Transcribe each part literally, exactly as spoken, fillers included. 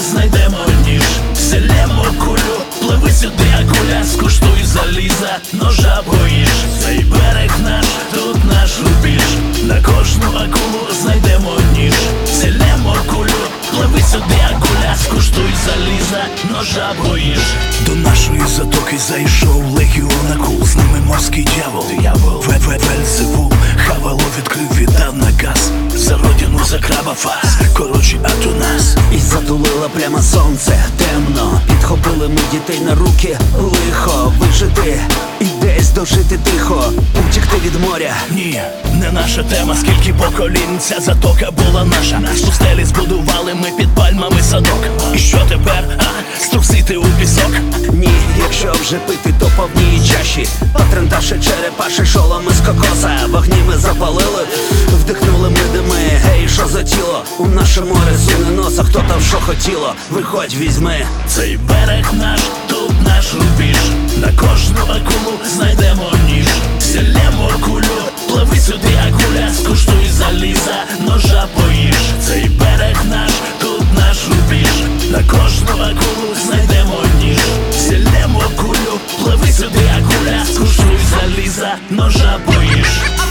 знайдемо ніж, зілємо кулю, пливи сюди, акуля, скуштуй заліза, ножа боїш. Цей берег наш, тут наш рубіж, на кожну акулу знайдемо ніж, зілємо кулю, пливи сюди, акуля, скуштуй заліза, ножа боїш. До нашої затоки зайшов легіон акул, з ними морський дьявол, дьявол, Вельзевул, Хавало відкрив, віддав наказ, за родину, за краба фас, коротше, а то нас. І затулило прямо сонце, темно, підхопили ми дітей на руки, лихо, вижити і десь дожити тихо, утікти від моря. Ні, не наша тема, скільки поколінь ця затока була наша. У стелі збудували ми під пальмами садок. І що тепер, а, струсити у пісок? Ні, якщо вже пити, то повній чаші, потрентавши черепаші шоломи з кокоса. Вогні ми запалили, вдихнули ми дими. Гей, що за тіло? У наше море суне носа, хто там що хотіло, виходь, візьми. Цей берег наш, тут наш рубіж, на кожну акулу знайдемо ніж, зілємо кулю, пливи сюди, акуля, скуштуй заліза, ножа поїж. Цей берег наш, тут наш рубіж, на кожну акулу знайдемо ніж, зілємо кулю, пливи сюди, акуля, скуштуй заліза, ножа поїж.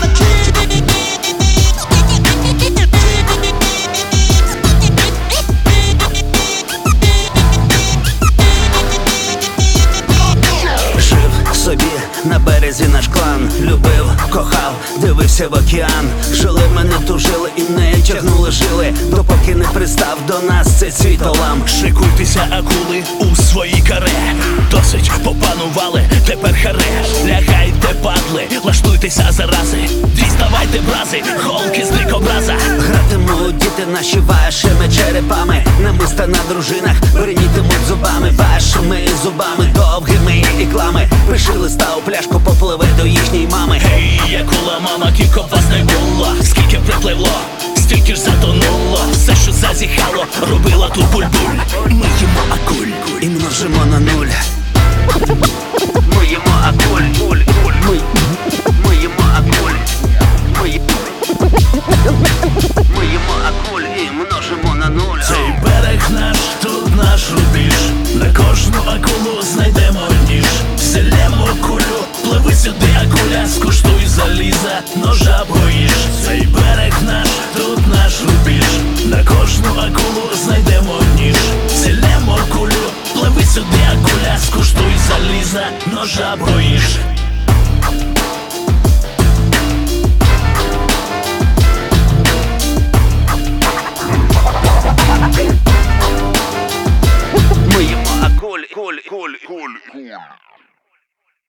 Собі на березі наш клан, любив, кохав, дивився в океан. Жили ми, не тужили і не тягнули жили, допоки не пристав до нас цей світолам. Шикуйтеся, акули, у свої каре, досить попанували, тепер харе. Лягайте, падли, лаштуйтеся, зарази, діставайте брази, голки з дикобраза. Гратимуть діти наші вашими черепами, намиста на дружинах бринітимуть зубами, вашими зубами, довгими іклами. Пиши листа у пляшку, попливе до їхньої мами. Гей, акула, мама, кілько б вас не було, скільки припливло, стільки ж затонуло. Все, що зазіхало, робила тут буль-буль. Ми їмо акуль і множимо на нуль. Ми їмо акуль, куль, куль. Ми, ми їмо акуль. Ми, ми їмо акуль і множимо на нуль. Цей берег наш, тут наш рубіж, на кожну акулу знайдемо ніж, зілємо кулю, пливи сюди, акуля, скуштуй заліза, ножа боїш. Цей берег наш, тут наш рубіж, на кожну акулу знайдемо ніж, зілємо кулю, пливи сюди, акуля, скуштуй заліза, ножа боїш. Ми їмо акуль, куль, куль, куль, куль.